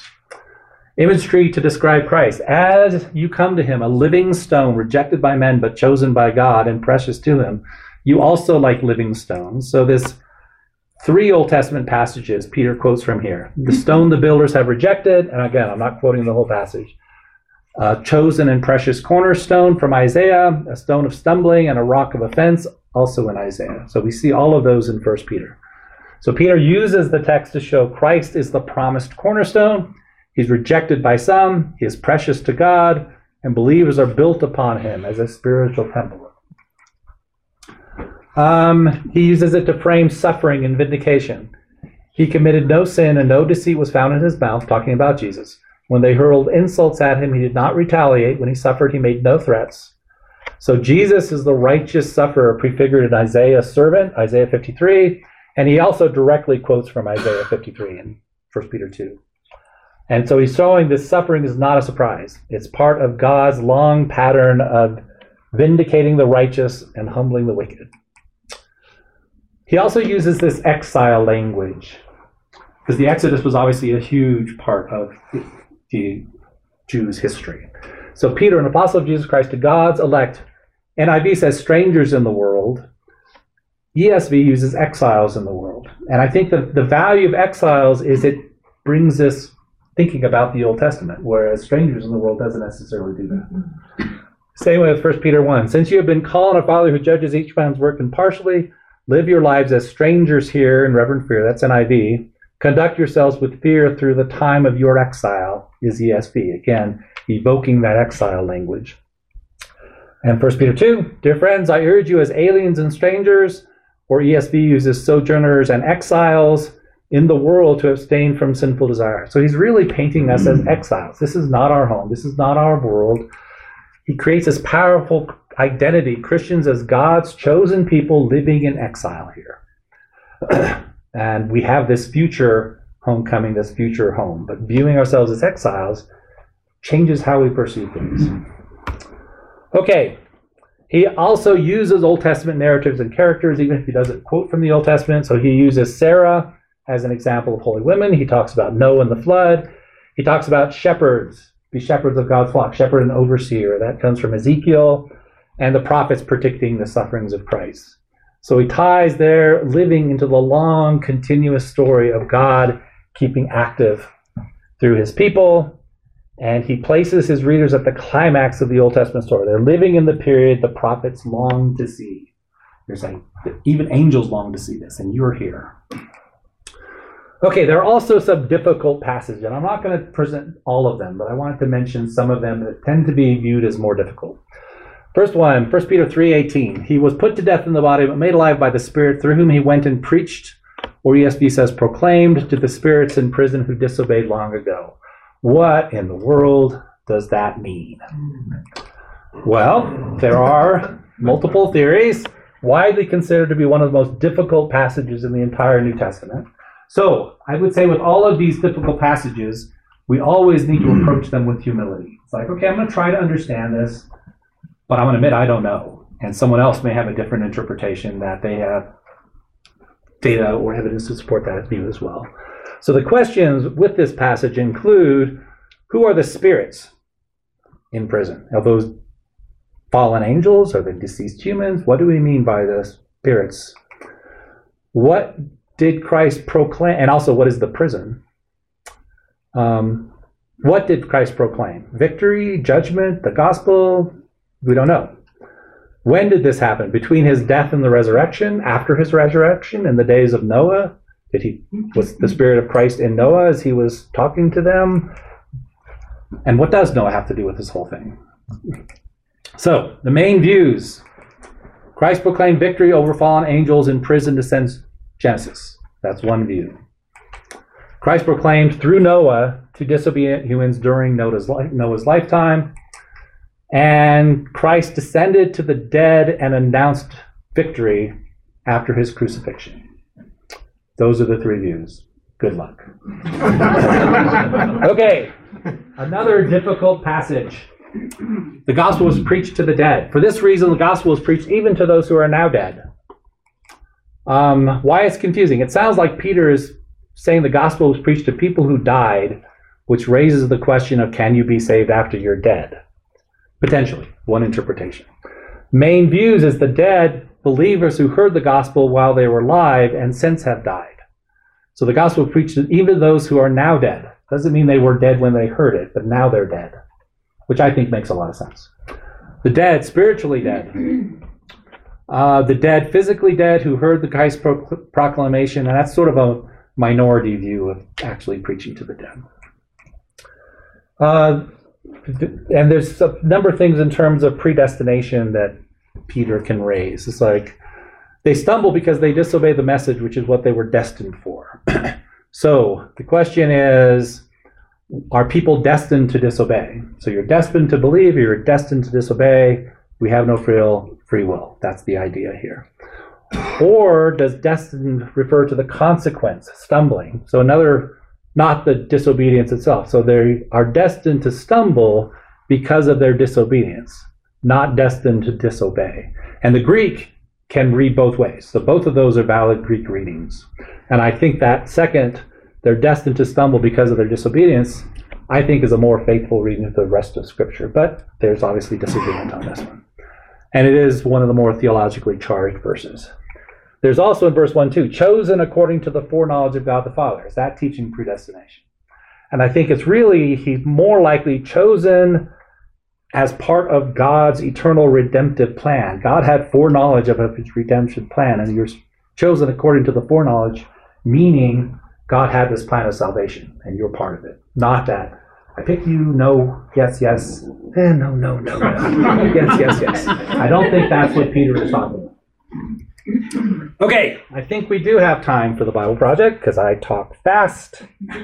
Imagery to describe Christ. As you come to him, a living stone, rejected by men, but chosen by God and precious to him, you also like living stones. So this three Old Testament passages Peter quotes from here. The stone the builders have rejected, and again, I'm not quoting the whole passage. Uh, chosen and precious cornerstone from Isaiah, a stone of stumbling and a rock of offense, also in Isaiah. So we see all of those in First Peter. So Peter uses the text to show Christ is the promised cornerstone. He's rejected by some, he is precious to God, and believers are built upon him as a spiritual temple. Um, he uses it to frame suffering and vindication. He committed no sin and no deceit was found in his mouth, talking about Jesus. When they hurled insults at him, he did not retaliate. When he suffered, he made no threats. So Jesus is the righteous sufferer prefigured in Isaiah's servant, Isaiah fifty-three, and he also directly quotes from Isaiah fifty-three in First Peter two. And so he's showing this suffering is not a surprise. It's part of God's long pattern of vindicating the righteous and humbling the wicked. He also uses this exile language, because the Exodus was obviously a huge part of the Jews' history. So Peter, an apostle of Jesus Christ, to God's elect, N I V says strangers in the world, E S V uses exiles in the world. And I think that the value of exiles is it brings us thinking about the Old Testament, whereas strangers in the world doesn't necessarily do that. Same way with First Peter one. Since you have been called a Father who judges each man's work impartially, live your lives as strangers here in reverent fear. That's N I V. Conduct yourselves with fear through the time of your exile is E S V. Again, evoking that exile language. And First Peter two, dear friends, I urge you as aliens and strangers, or E S V uses sojourners and exiles in the world to abstain from sinful desire. So he's really painting us as exiles. This is not our home. This is not our world. He creates this powerful identity, Christians as God's chosen people living in exile here. And we have this future homecoming, this future home. But viewing ourselves as exiles changes how we perceive things. Okay. He also uses Old Testament narratives and characters, even if he doesn't quote from the Old Testament. So he uses Sarah as an example of holy women. He talks about Noah and the flood. He talks about shepherds, be shepherds of God's flock, shepherd and overseer. That comes from Ezekiel, and the prophets predicting the sufferings of Christ. So he ties their living into the long, continuous story of God keeping active through his people. And he places his readers at the climax of the Old Testament story. They're living in the period the prophets long to see. They're saying, even angels long to see this, and you're here. Okay, there are also some difficult passages, and I'm not going to present all of them, but I wanted to mention some of them that tend to be viewed as more difficult. First one, First Peter three eighteen. He was put to death in the body, but made alive by the Spirit, through whom he went and preached, or E S V says proclaimed, to the spirits in prison who disobeyed long ago. What in the world does that mean? Well, there are multiple theories, widely considered to be one of the most difficult passages in the entire New Testament. So I would say with all of these difficult passages, we always need to approach them with humility. It's like, okay, I'm going to try to understand this, but I'm going to admit I don't know. And someone else may have a different interpretation, that they have data or evidence to support that view as well. So the questions with this passage include, who are the spirits in prison? Are those fallen angels? Are they deceased humans? What do we mean by the spirits? What did Christ proclaim? And also, what is the prison? Um, what did Christ proclaim? Victory, judgment, the gospel? We don't know. When did this happen? Between his death and the resurrection? After his resurrection? In the days of Noah? Did he, was the Spirit of Christ in Noah as he was talking to them? And what does Noah have to do with this whole thing? So, the main views. Christ proclaimed victory over fallen angels in prison since Genesis. That's one view. Christ proclaimed through Noah to disobedient humans during Noah's, li- Noah's lifetime. And Christ descended to the dead and announced victory after his crucifixion. Those are the three views. Good luck. Okay, another difficult passage. The gospel was preached to the dead. For this reason, the gospel was preached even to those who are now dead. Um, why it's confusing? It sounds like Peter is saying the gospel was preached to people who died, which raises the question of, can you be saved after you're dead? Potentially, one interpretation. Main views is the dead believers who heard the gospel while they were alive and since have died. So the gospel preached to even those who are now dead. Doesn't mean they were dead when they heard it, but now they're dead, which I think makes a lot of sense. The dead, spiritually dead. Uh, the dead, physically dead, who heard the Christ pro- proclamation, and that's sort of a minority view of actually preaching to the dead. Uh, and there's a number of things in terms of predestination that Peter can raise. It's like, they stumble because they disobey the message, which is what they were destined for. So the question is, are people destined to disobey? So you're destined to believe, or you're destined to disobey. We have no free, free will. That's the idea here. Or does destined refer to the consequence, stumbling? So another, not the disobedience itself. So they are destined to stumble because of their disobedience, not destined to disobey. And the Greek can read both ways. So both of those are valid Greek readings. And I think that second, they're destined to stumble because of their disobedience, I think is a more faithful reading of the rest of Scripture. But there's obviously disagreement on this one. And it is one of the more theologically charged verses. There's also in verse one, two, chosen according to the foreknowledge of God the Father. Is that teaching predestination? And I think it's really, he's more likely chosen as part of God's eternal redemptive plan. God had foreknowledge of his redemption plan, and you're chosen according to the foreknowledge, meaning God had this plan of salvation, and you're part of it. Not that, I pick you, no, yes, yes, eh, no, no, no, no, yes, yes, yes. I don't think that's what Peter is talking about. Okay, I think we do have time for the Bible Project, because I talk fast.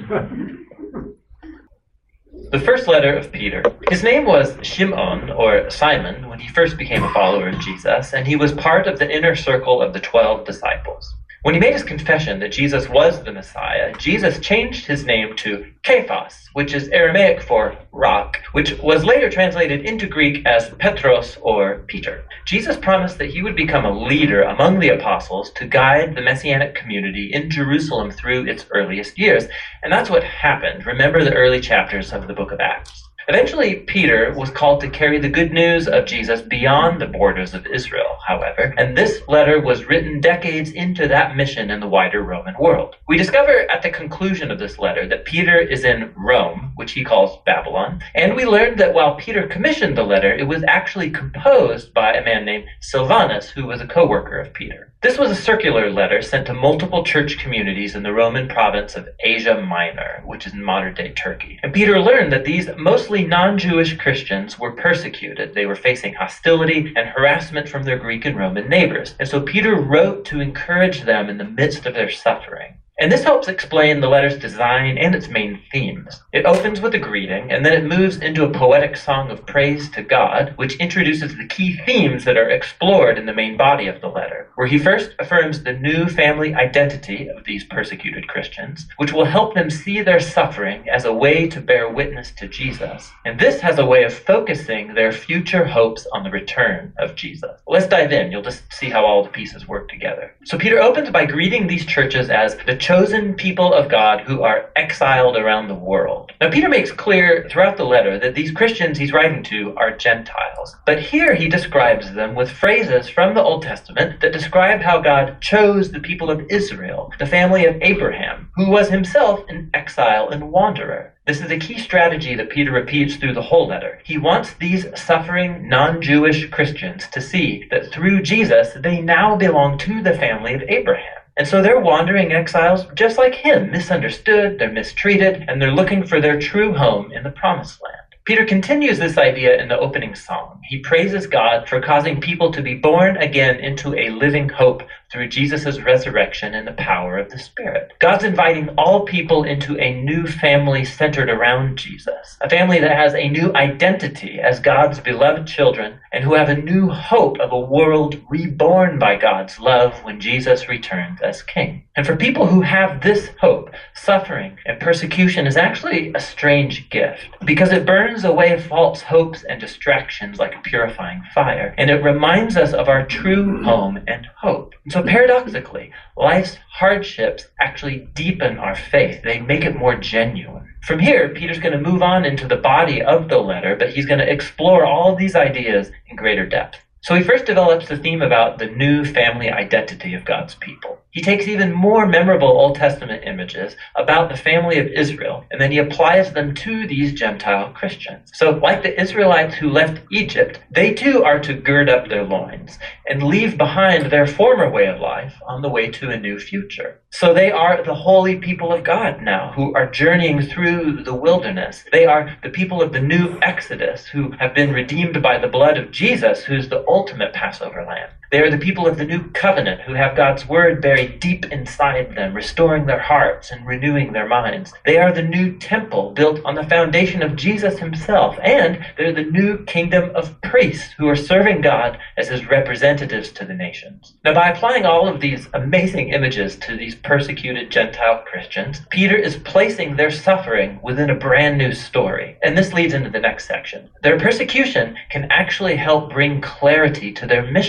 The first letter of Peter. His name was Shimon, or Simon, when he first became a follower of Jesus, and he was part of the inner circle of the twelve disciples. When he made his confession that Jesus was the Messiah, Jesus changed his name to Cephas, which is Aramaic for rock, which was later translated into Greek as Petros, or Peter. Jesus promised that he would become a leader among the apostles to guide the Messianic community in Jerusalem through its earliest years. And that's what happened. Remember the early chapters of the book of Acts. Eventually, Peter was called to carry the good news of Jesus beyond the borders of Israel, however, and this letter was written decades into that mission in the wider Roman world. We discover at the conclusion of this letter that Peter is in Rome, which he calls Babylon, and we learned that while Peter commissioned the letter, it was actually composed by a man named Silvanus, who was a co-worker of Peter. This was a circular letter sent to multiple church communities in the Roman province of Asia Minor, which is in modern-day Turkey. And Peter learned that these mostly non-Jewish Christians were persecuted. They were facing hostility and harassment from their Greek and Roman neighbors. And so Peter wrote to encourage them in the midst of their suffering. And this helps explain the letter's design and its main themes. It opens with a greeting, and then it moves into a poetic song of praise to God, which introduces the key themes that are explored in the main body of the letter, where he first affirms the new family identity of these persecuted Christians, which will help them see their suffering as a way to bear witness to Jesus. And this has a way of focusing their future hopes on the return of Jesus. Let's dive in. You'll just see how all the pieces work together. So Peter opens by greeting these churches as the chosen people of God who are exiled around the world. Now, Peter makes clear throughout the letter that these Christians he's writing to are Gentiles. But here he describes them with phrases from the Old Testament that describe how God chose the people of Israel, the family of Abraham, who was himself an exile and wanderer. This is a key strategy that Peter repeats through the whole letter. He wants these suffering non-Jewish Christians to see that through Jesus, they now belong to the family of Abraham. And so they're wandering exiles just like him, misunderstood, they're mistreated, and they're looking for their true home in the Promised Land. Peter continues this idea in the opening song. He praises God for causing people to be born again into a living hope through Jesus' resurrection and the power of the Spirit. God's inviting all people into a new family centered around Jesus, a family that has a new identity as God's beloved children and who have a new hope of a world reborn by God's love when Jesus returns as King. And for people who have this hope, suffering and persecution is actually a strange gift because it burns away false hopes and distractions like a purifying fire, and it reminds us of our true home and hope. And so paradoxically, life's hardships actually deepen our faith. They make it more genuine. From here, Peter's going to move on into the body of the letter, but he's going to explore all of these ideas in greater depth. So he first develops the theme about the new family identity of God's people. He takes even more memorable Old Testament images about the family of Israel, and then he applies them to these Gentile Christians. So like the Israelites who left Egypt, they too are to gird up their loins and leave behind their former way of life on the way to a new future. So they are the holy people of God now who are journeying through the wilderness. They are the people of the new Exodus who have been redeemed by the blood of Jesus, who's the ultimate Passover lamb. They are the people of the new covenant who have God's word buried deep inside them, restoring their hearts and renewing their minds. They are the new temple built on the foundation of Jesus himself, and they're the new kingdom of priests who are serving God as his representatives to the nations. Now, by applying all of these amazing images to these persecuted Gentile Christians, Peter is placing their suffering within a brand new story. And this leads into the next section. Their persecution can actually help bring clarity to their mission in the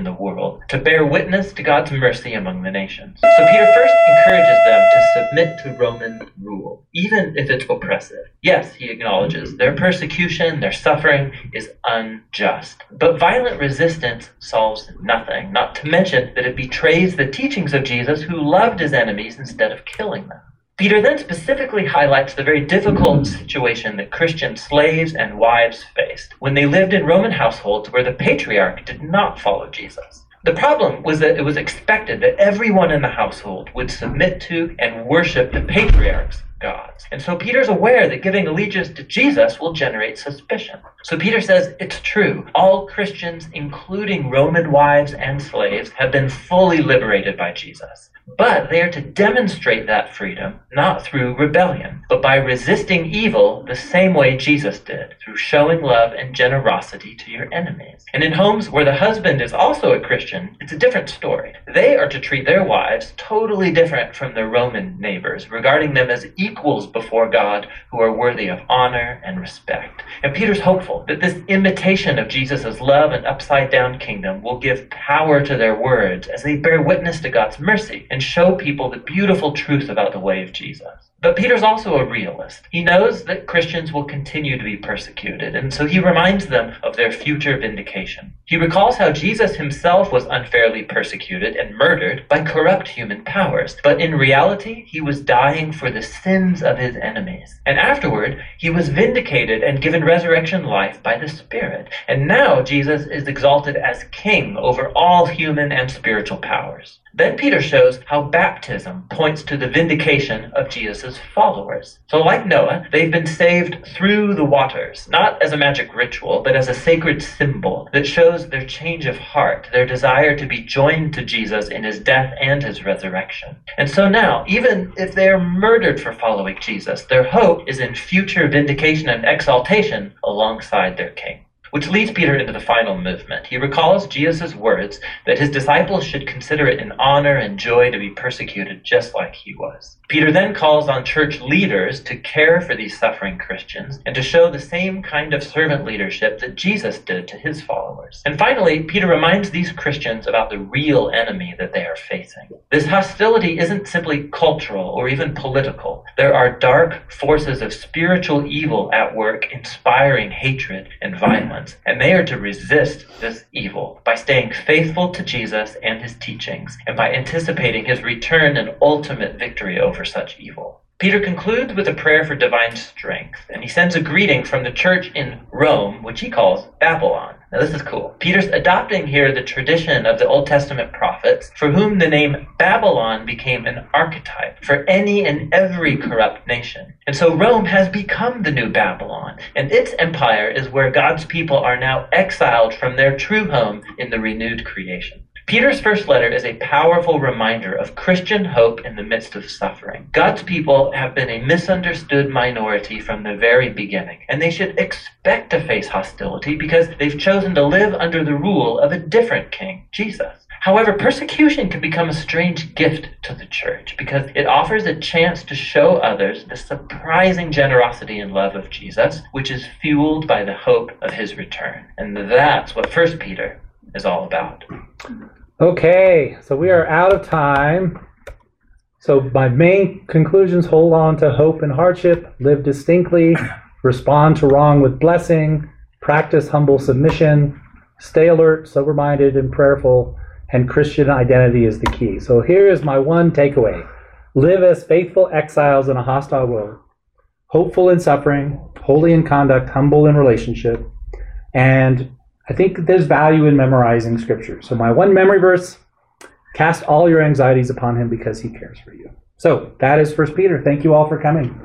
the world to bear witness to God's mercy among the nations. So Peter first encourages them to submit to Roman rule, even if it's oppressive. Yes, he acknowledges their persecution, their suffering is unjust. But violent resistance solves nothing, not to mention that it betrays the teachings of Jesus, who loved his enemies instead of killing them. Peter then specifically highlights the very difficult situation that Christian slaves and wives faced when they lived in Roman households where the patriarch did not follow Jesus. The problem was that it was expected that everyone in the household would submit to and worship the patriarch's gods. And so Peter's aware that giving allegiance to Jesus will generate suspicion. So Peter says it's true. All Christians, including Roman wives and slaves, have been fully liberated by Jesus. But they are to demonstrate that freedom, not through rebellion, but by resisting evil the same way Jesus did, through showing love and generosity to your enemies. And in homes where the husband is also a Christian, it's a different story. They are to treat their wives totally different from their Roman neighbors, regarding them as equals before God who are worthy of honor and respect. And Peter's hopeful that this imitation of Jesus' love and upside-down kingdom will give power to their words as they bear witness to God's mercy and show people the beautiful truth about the way of Jesus. But Peter's also a realist. He knows that Christians will continue to be persecuted, and so he reminds them of their future vindication. He recalls how Jesus himself was unfairly persecuted and murdered by corrupt human powers, but in reality, he was dying for the sins of his enemies. And afterward, he was vindicated and given resurrection life by the Spirit. And now Jesus is exalted as king over all human and spiritual powers. Then Peter shows how baptism points to the vindication of Jesus' followers. So like Noah, they've been saved through the waters, not as a magic ritual, but as a sacred symbol that shows their change of heart, their desire to be joined to Jesus in his death and his resurrection. And so now, even if they are murdered for following Jesus, their hope is in future vindication and exaltation alongside their king. Which leads Peter into the final movement. He recalls Jesus' words that his disciples should consider it an honor and joy to be persecuted just like he was. Peter then calls on church leaders to care for these suffering Christians and to show the same kind of servant leadership that Jesus did to his followers. And finally, Peter reminds these Christians about the real enemy that they are facing. This hostility isn't simply cultural or even political. There are dark forces of spiritual evil at work, inspiring hatred and violence. And they are to resist this evil by staying faithful to Jesus and his teachings, and by anticipating his return and ultimate victory over such evil. Peter concludes with a prayer for divine strength, and he sends a greeting from the church in Rome, which he calls Babylon. Now this is cool. Peter's adopting here the tradition of the Old Testament prophets, for whom the name Babylon became an archetype for any and every corrupt nation. And so Rome has become the new Babylon, and its empire is where God's people are now exiled from their true home in the renewed creation. Peter's first letter is a powerful reminder of Christian hope in the midst of suffering. God's people have been a misunderstood minority from the very beginning, and they should expect to face hostility because they've chosen to live under the rule of a different king, Jesus. However, persecution can become a strange gift to the church because it offers a chance to show others the surprising generosity and love of Jesus, which is fueled by the hope of his return. And that's what First Peter is all about. Okay, so we are out of time. So my main conclusions: hold on to hope and hardship, live distinctly, respond to wrong with blessing, practice humble submission, stay alert, sober-minded, and prayerful, and Christian identity is the key. So here is my one takeaway. Live as faithful exiles in a hostile world, hopeful in suffering, holy in conduct, humble in relationship, and I think there's value in memorizing scripture. So my one memory verse: cast all your anxieties upon him because he cares for you. So that is First Peter. Thank you all for coming.